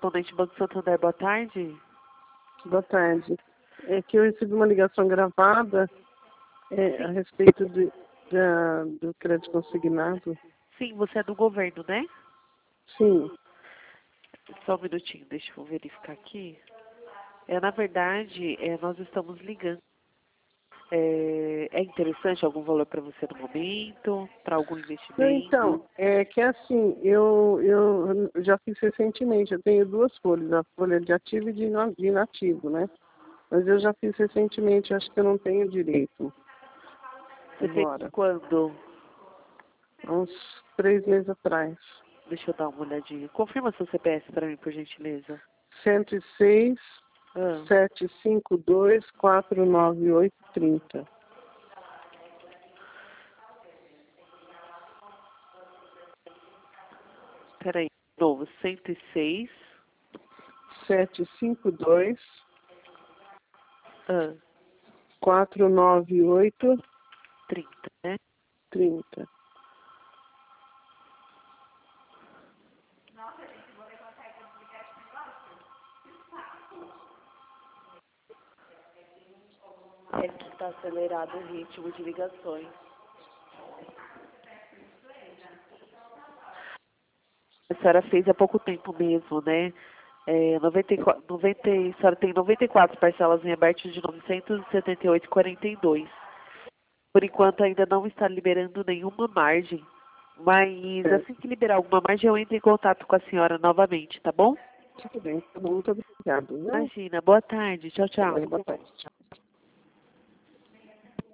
correspondente Banco Santander, boa tarde. Boa tarde. É que eu recebi uma ligação gravada a respeito do crédito consignado. Sim, você é do governo, né? Sim. Só um minutinho, deixa eu verificar aqui. Na verdade, nós estamos ligando. É interessante algum valor para você no momento? Para algum investimento? Então, é que assim, eu já fiz recentemente, eu tenho duas folhas, a folha de ativo e de inativo, né? Mas eu já fiz recentemente, acho que eu não tenho direito. Você fez quando? Há uns 3 meses atrás. Deixa eu dar uma olhadinha. Confirma seu CPF para mim, por gentileza. 106 752 498 30. Peraí, de novo, 106 752 ah, 498 30, né? 30. É que está acelerado o ritmo de ligações. A senhora fez há pouco tempo mesmo, né? A senhora tem 94 parcelas em aberto de 978,42. Por enquanto ainda não está liberando nenhuma margem. Mas assim que liberar alguma margem, eu entro em contato com a senhora novamente, tá bom? Tudo bem, muito obrigado. Né? Imagina. Boa tarde. Tchau, tchau. Boa tarde. Tchau.